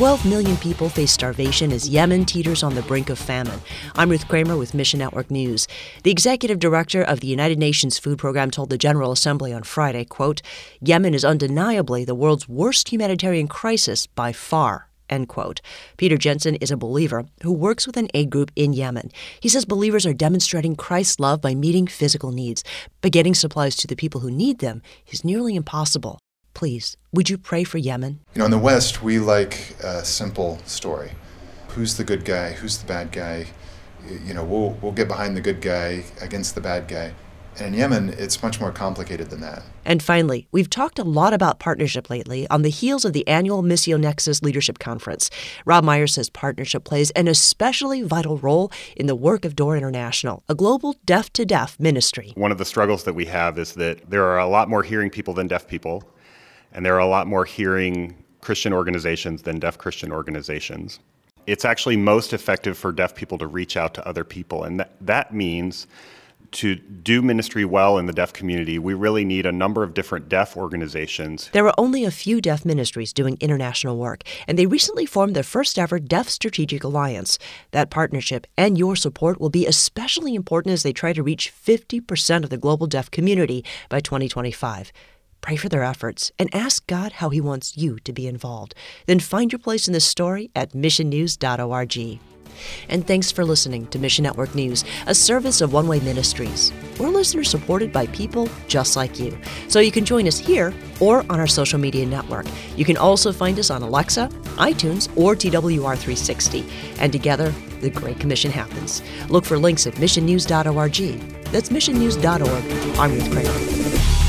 12 million people face starvation as Yemen teeters on the brink of famine. I'm Ruth Kramer with Mission Network News. The executive director of the United Nations Food Program told the General Assembly on Friday, quote, "Yemen is undeniably the world's worst humanitarian crisis by far." End quote. Peter Jensen is a believer who works with an aid group in Yemen. He says believers are demonstrating Christ's love by meeting physical needs, but getting supplies to the people who need them is nearly impossible. Please, would you pray for Yemen? In the West, we like a simple story. Who's the good guy? Who's the bad guy? We'll get behind the good guy against the bad guy. And in Yemen, it's much more complicated than that. And finally, we've talked a lot about partnership lately on the heels of the annual Missio Nexus Leadership Conference. Rob Myers says partnership plays an especially vital role in the work of Door International, a global deaf-to-deaf ministry. One of the struggles that we have is that there are a lot more hearing people than deaf people, and there are a lot more hearing Christian organizations than deaf Christian organizations. It's actually most effective for deaf people to reach out to other people, and that means to do ministry well in the deaf community, we really need a number of different deaf organizations. There are only a few deaf ministries doing international work, and they recently formed their first ever Deaf Strategic Alliance. That partnership and your support will be especially important as they try to reach 50% of the global deaf community by 2025. Pray for their efforts and ask God how He wants you to be involved. Then find your place in this story at missionnews.org. And thanks for listening to Mission Network News, a service of One Way Ministries. We're listeners supported by people just like you. So you can join us here or on our social media network. You can also find us on Alexa, iTunes, or TWR360. And together, the Great Commission happens. Look for links at missionnews.org. That's missionnews.org. I'm Ruth Kramer.